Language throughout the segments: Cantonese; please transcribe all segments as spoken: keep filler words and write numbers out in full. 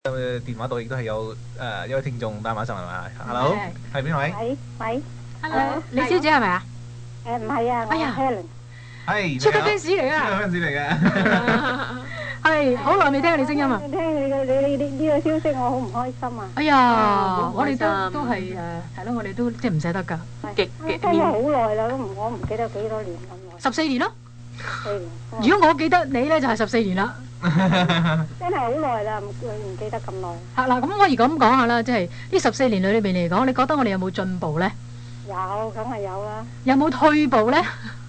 電話度亦都係有誒一位聽眾打馬上嚟嘛 ，Hello，係邊位？ 喂喂 ，Hello，李小姐係咪啊？ 誒唔係啊，我係 Helen。 係超級 fans 嚟㗎， 超級 fans 嚟嘅。 係好耐未聽過你聲音啊！ 聽你嘅你你呢個消息，我好唔開心啊！ 哎呀，我哋都都係誒係咯，我哋都即係唔捨得㗎，極極聽咗好耐啦，都唔我唔記得幾多年咁耐。 十四年咯。 四年。 如果我記得你咧，就係十四年啦。 真係好耐啦，唔唔記得咁耐。 係嗱，咁可以咁講下啦，即係呢十四年裏邊嚟講，你覺得我哋有冇進步咧？ 有，梗係有啦。 有冇退步咧？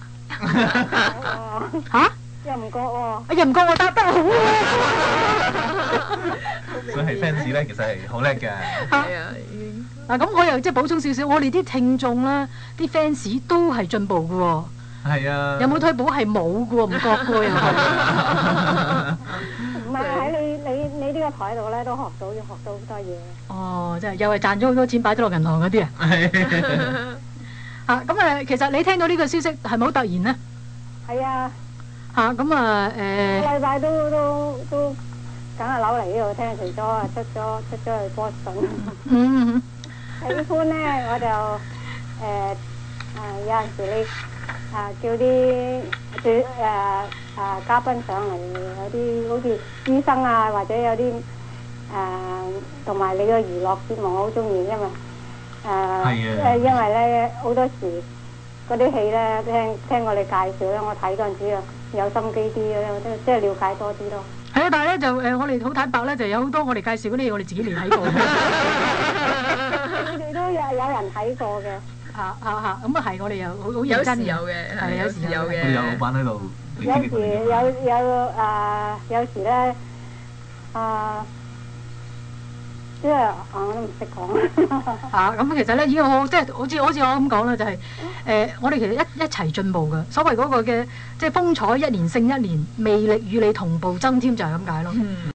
嚇？ 又唔覺喎。 又唔覺我答得好喎。 所以係 fans 咧，其實係好叻嘅。 係啊。嗱，咁我又即係補充少少，我哋啲聽眾啦，啲 fans 都係進步嘅喎。 係啊。 有冇退步係冇嘅喎，唔覺嘅喎又係。 唔係喺你你你呢個台度咧，都學到要學到好多嘢。 哦，即係又係賺咗好多錢擺咗落銀行嗰啲啊。嚇咁誒，其實你聽到呢個消息係咪好突然呢？ 係啊。 嚇咁啊誒。 個禮拜都都都梗係扭嚟呢度聽，除咗啊出咗出咗去波士頓。 嗯。 喜歡咧，我就誒誒有陣時你啊叫啲主誒啊嘉賓上嚟，有啲好似醫生啊，或者有啲誒同埋你個娛樂節目，我好中意，因為誒誒因為咧好多時嗰啲戲咧聽聽我哋介紹咧，我睇嗰陣時啊有心機啲咧，即係了解多啲咯。 係啊，但係咧就誒，我哋好坦白咧，就有好多我哋介紹嗰啲嘢，我哋自己未睇過。 你哋都有有人睇過嘅。 嚇嚇嚇，咁啊係，我哋又好好認真嘅。 有時有嘅， 係有時有嘅。 我哋有老闆喺度。 有時有有啊，有時咧啊，即係啊，我都唔識講。 嚇咁其實咧，已經好即係好似好似我咁講啦，就係誒，我哋其實一一齊進步嘅。所謂嗰個嘅即係風采一年勝一年，魅力與你同步增添，就係咁解咯。